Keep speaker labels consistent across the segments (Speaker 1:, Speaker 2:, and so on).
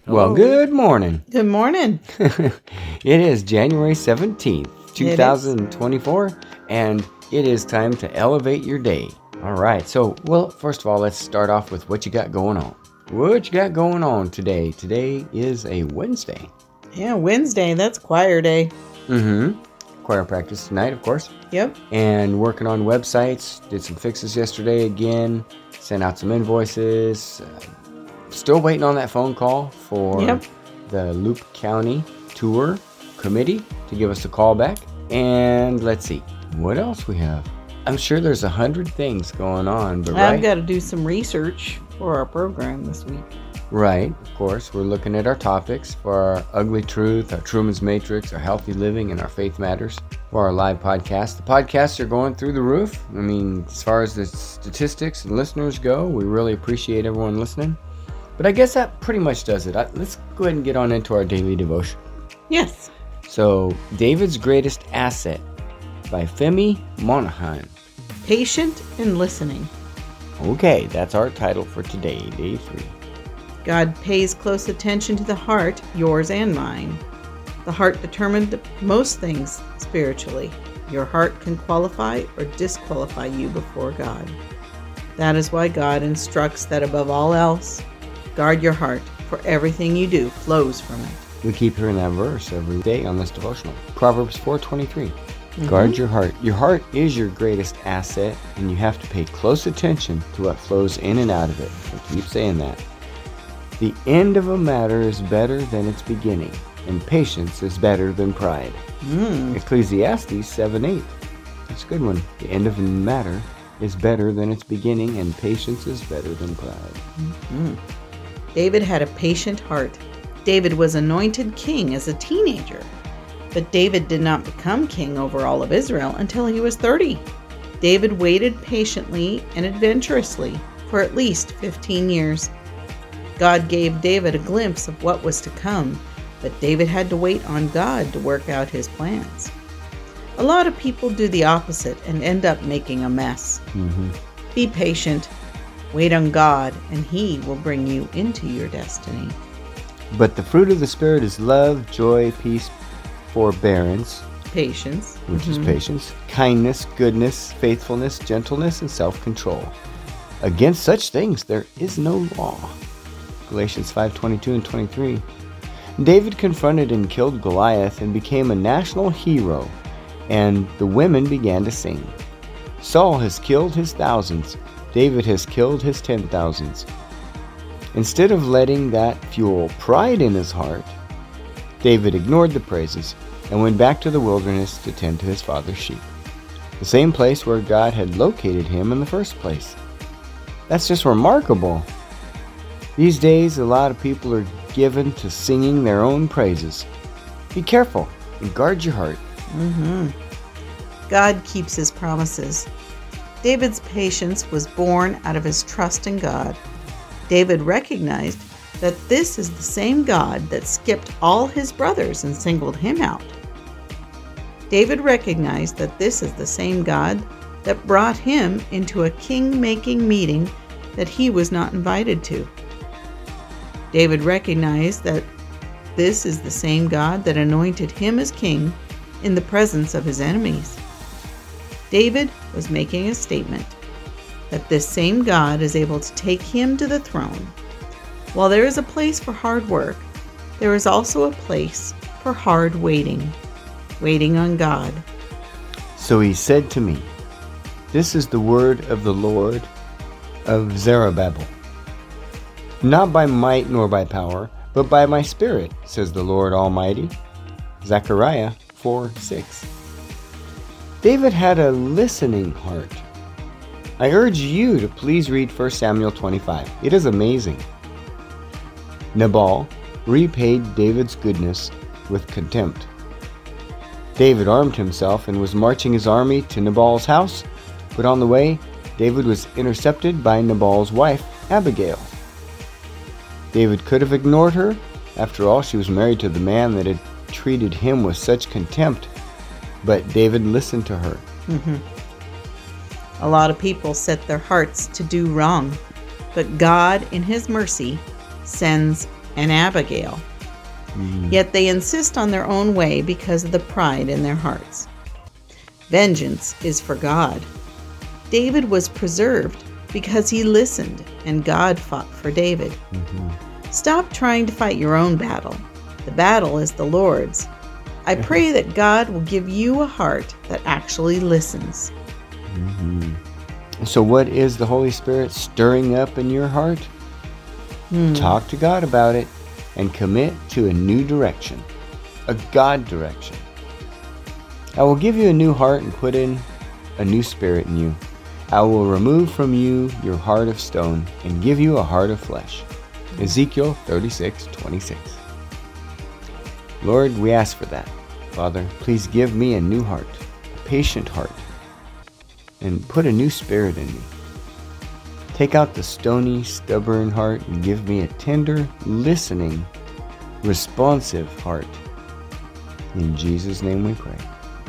Speaker 1: Well,
Speaker 2: Hello.
Speaker 1: good morning.
Speaker 2: Good morning.
Speaker 1: It is January 17th, 2024, and it is time to elevate your day. All right, so, first of all, let's start off with what you got going on. What you got going on today? Today is a Wednesday.
Speaker 2: Yeah, Wednesday. That's choir day.
Speaker 1: Choir practice tonight, of course.
Speaker 2: Yep.
Speaker 1: And working on websites. Did some fixes yesterday again. Sent out some invoices. Still waiting on that phone call for the Loop County Tour Committee to give us a call back. And let's see, what else we have? I'm sure there's 100 things going on, but
Speaker 2: I've got to do some research for our program this week.
Speaker 1: Right, of course. We're looking at our topics for our Ugly Truth, our Truman's Matrix, our Healthy Living, and our Faith Matters for our live podcast. The podcasts are going through the roof. I mean, as far as the statistics and listeners go, we really appreciate everyone listening. But I guess that pretty much does it. Let's go ahead and get on into our daily devotion.
Speaker 2: Yes.
Speaker 1: So, David's Greatest Asset by Femi Monahan.
Speaker 2: Patient and listening.
Speaker 1: Okay, that's our title for today, day 3.
Speaker 2: God pays close attention to the heart, yours and mine. The heart determines most things spiritually. Your heart can qualify or disqualify you before God. That is why God instructs that above all else, guard your heart, for everything you do flows from it.
Speaker 1: We keep hearing that verse every day on this devotional. Proverbs 4:23. Guard your heart. Your heart is your greatest asset, and you have to pay close attention to what flows in and out of it. I keep saying that. The end of a matter is better than its beginning, and patience is better than pride. Ecclesiastes 7:8. That's a good one. The end of a matter is better than its beginning, and patience is better than pride.
Speaker 2: David had a patient heart. David was anointed king as a teenager, but David did not become king over all of Israel until he was 30. David waited patiently and adventurously for at least 15 years. God gave David a glimpse of what was to come, but David had to wait on God to work out his plans. A lot of people do the opposite and end up making a mess. Be patient. Wait on God, and He will bring you into your destiny.
Speaker 1: But the fruit of the Spirit is love, joy, peace, forbearance,
Speaker 2: Patience.
Speaker 1: which is patience, kindness, goodness, faithfulness, gentleness, and self-control. Against such things there is no law. Galatians 5:22 and 23. David confronted and killed Goliath and became a national hero, and the women began to sing. Saul has killed his thousands. David has killed his 10,000s. Instead of letting that fuel pride in his heart, David ignored the praises and went back to the wilderness to tend to his father's sheep, the same place where God had located him in the first place. That's just remarkable. These days, a lot of people are given to singing their own praises. Be careful and guard your heart.
Speaker 2: God keeps His promises. David's patience was born out of his trust in God. David recognized that this is the same God that skipped all his brothers and singled him out. David recognized that this is the same God that brought him into a king-making meeting that he was not invited to. David recognized that this is the same God that anointed him as king in the presence of his enemies. David was making a statement that this same God is able to take him to the throne. While there is a place for hard work, there is also a place for hard waiting on God.
Speaker 1: So he said to me, "This is the word of the Lord of Zerubbabel. Not by might nor by power, but by my Spirit, says the Lord Almighty." Zechariah 4:6. David had a listening heart. I urge you to please read 1 Samuel 25. It is amazing. Nabal repaid David's goodness with contempt. David armed himself and was marching his army to Nabal's house, but on the way, David was intercepted by Nabal's wife, Abigail. David could have ignored her. After all, she was married to the man that had treated him with such contempt. But David listened to her.
Speaker 2: A lot of people set their hearts to do wrong, but God, in His mercy, sends and Abigail. Yet they insist on their own way because of the pride in their hearts. Vengeance is for God. David was preserved because he listened and God fought for David. Stop trying to fight your own battle. The battle is the Lord's. I pray that God will give you a heart that actually listens.
Speaker 1: So what is the Holy Spirit stirring up in your heart? Talk to God about it and commit to a new direction, a God direction. I will give you a new heart and put in a new spirit in you. I will remove from you your heart of stone and give you a heart of flesh. Ezekiel 36:26. Lord, we ask for that. Father, please give me a new heart, a patient heart, and put a new spirit in me. Take out the stony, stubborn heart and give me a tender, listening, responsive heart. In Jesus' name we pray.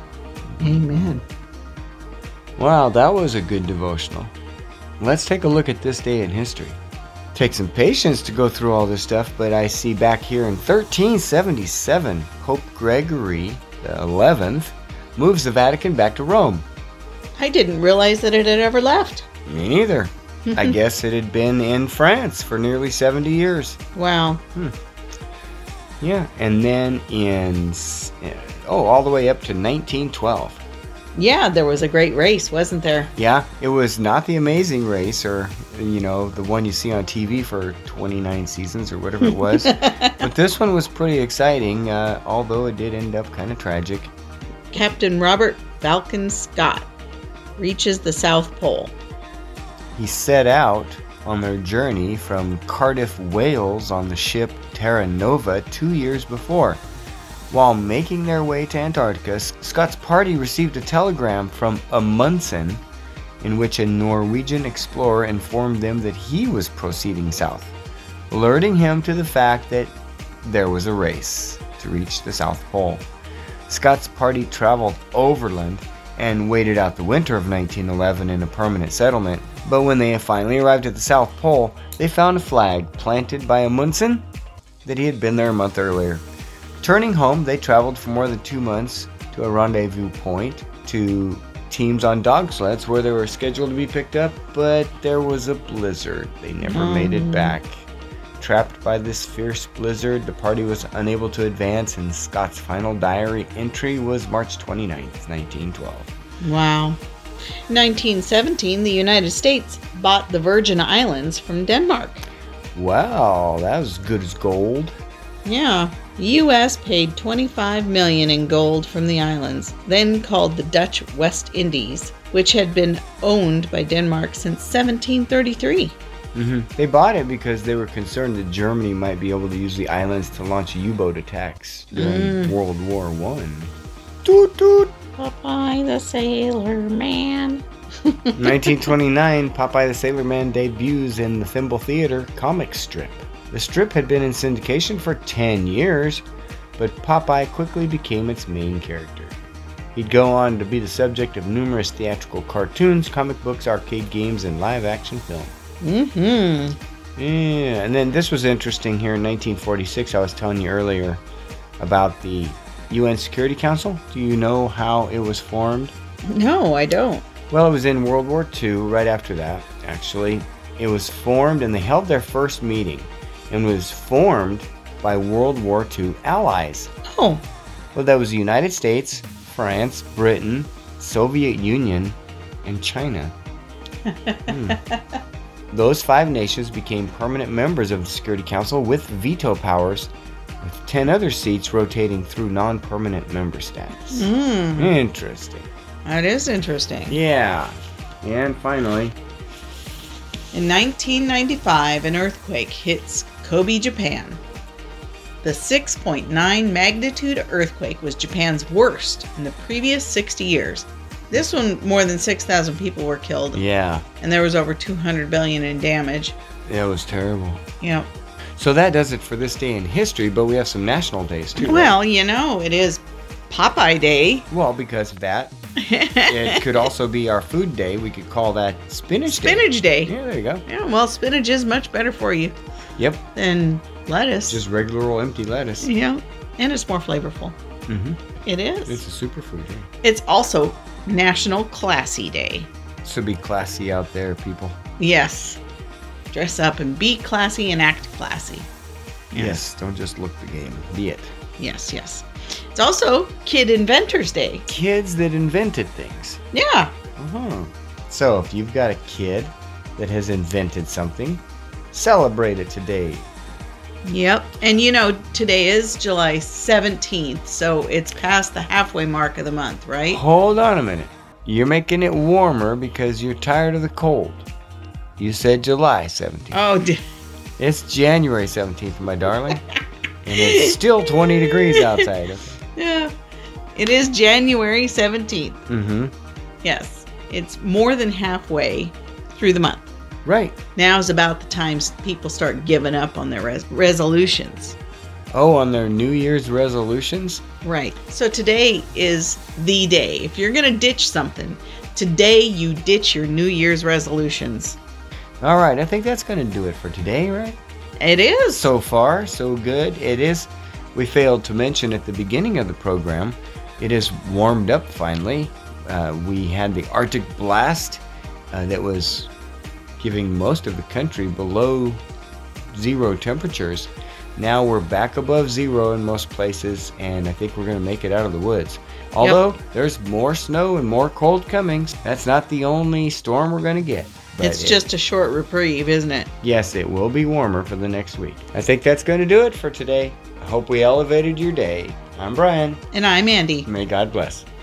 Speaker 2: Amen.
Speaker 1: Wow, that was a good devotional. Let's take a look at this day in history. Takes some patience to go through all this stuff, but I see back here in 1377, Pope Gregory the 11th moves the Vatican back to Rome.
Speaker 2: I didn't realize that it had ever left.
Speaker 1: Me neither. I guess it had been in France for nearly 70 years.
Speaker 2: Wow.
Speaker 1: Yeah, and then all the way up to 1912.
Speaker 2: Yeah, there was a great race, wasn't there?
Speaker 1: Yeah, it was not the Amazing Race or, the one you see on TV for 29 seasons or whatever it was. But this one was pretty exciting, although it did end up kind of tragic.
Speaker 2: Captain Robert Falcon Scott reaches the South Pole.
Speaker 1: He set out on their journey from Cardiff, Wales on the ship Terra Nova 2 years before. While making their way to Antarctica, Scott's party received a telegram from Amundsen in which a Norwegian explorer informed them that he was proceeding south, alerting him to the fact that there was a race to reach the South Pole. Scott's party traveled overland and waited out the winter of 1911 in a permanent settlement, but when they finally arrived at the South Pole, they found a flag planted by Amundsen that he had been there a month earlier. Turning home, they traveled for more than 2 months to a rendezvous point to teams on dog sleds where they were scheduled to be picked up, but there was a blizzard. They never made it back. Trapped by this fierce blizzard, the party was unable to advance, and Scott's final diary entry was March 29th, 1912.
Speaker 2: Wow. In 1917, the United States bought the Virgin Islands from Denmark.
Speaker 1: Wow, that was good as gold.
Speaker 2: Yeah. The U.S. paid $25 million in gold from the islands, then called the Dutch West Indies, which had been owned by Denmark since 1733.
Speaker 1: They bought it because they were concerned that Germany might be able to use the islands to launch U-boat attacks during World War I. Toot toot!
Speaker 2: Popeye the Sailor Man.
Speaker 1: 1929, Popeye the Sailor Man debuts in the Thimble Theater comic strip. The strip had been in syndication for 10 years, but Popeye quickly became its main character. He'd go on to be the subject of numerous theatrical cartoons, comic books, arcade games, and live-action film. Yeah, and then this was interesting here in 1946. I was telling you earlier about the UN Security Council. Do you know how it was formed?
Speaker 2: No, I don't.
Speaker 1: Well, it was in World War II, right after that, actually. It was formed, and they held their first meeting, and was formed by World War II allies.
Speaker 2: Oh.
Speaker 1: Well, that was the United States, France, Britain, Soviet Union, and China. Those 5 nations became permanent members of the Security Council with veto powers, with 10 other seats rotating through non-permanent member status. Interesting.
Speaker 2: That is interesting.
Speaker 1: Yeah. And finally,
Speaker 2: in 1995, an earthquake hits Kobe, Japan. The 6.9 magnitude earthquake was Japan's worst in the previous 60 years. This one, more than 6,000 people were killed.
Speaker 1: Yeah.
Speaker 2: And there was over $200 billion in damage.
Speaker 1: It was terrible.
Speaker 2: Yep.
Speaker 1: So that does it for this day in history, but we have some national days too.
Speaker 2: Well, it is Popeye Day.
Speaker 1: Well, because of that. It could also be our food day. We could call that Spinach Day.
Speaker 2: Spinach Day.
Speaker 1: Yeah, there you go.
Speaker 2: Yeah, well, spinach is much better for you
Speaker 1: Yep.
Speaker 2: than lettuce.
Speaker 1: Just regular old empty lettuce.
Speaker 2: Yeah, and it's more flavorful.
Speaker 1: Mm-hmm.
Speaker 2: It is.
Speaker 1: It's a superfood. Yeah.
Speaker 2: It's also National Classy Day.
Speaker 1: So be classy out there, people.
Speaker 2: Yes. Dress up and be classy and act classy.
Speaker 1: Yes, don't just look the game. Be it.
Speaker 2: Yes, yes. It's also Kid Inventors Day.
Speaker 1: Kids that invented things.
Speaker 2: Yeah.
Speaker 1: Uh-huh. So if you've got a kid that has invented something, celebrate it today.
Speaker 2: Yep. And you know, today is July 17th, so it's past the halfway mark of the month, right?
Speaker 1: Hold on a minute. You're making it warmer because you're tired of the cold. You said July 17th.
Speaker 2: Oh,
Speaker 1: It's January 17th, my darling. And it's still 20 degrees outside. Okay?
Speaker 2: yeah. It is January 17th.
Speaker 1: Mm-hmm.
Speaker 2: Yes. It's more than halfway through the month.
Speaker 1: Right.
Speaker 2: Now's about the time people start giving up on their resolutions.
Speaker 1: Oh, on their New Year's resolutions?
Speaker 2: Right. So today is the day. If you're going to ditch something, today you ditch your New Year's resolutions.
Speaker 1: All right, I think that's going to do it for today, right?
Speaker 2: It is.
Speaker 1: So far, so good. It is. We failed to mention at the beginning of the program, it is warmed up finally. We had the Arctic blast that was giving most of the country below zero temperatures. Now we're back above zero in most places, and I think we're going to make it out of the woods. Although there's more snow and more cold coming, that's not the only storm we're going to get.
Speaker 2: It's just a short reprieve, isn't it?
Speaker 1: Yes, it will be warmer for the next week. I think that's going to do it for today. I hope we elevated your day. I'm Brian.
Speaker 2: And I'm Andy.
Speaker 1: May God bless.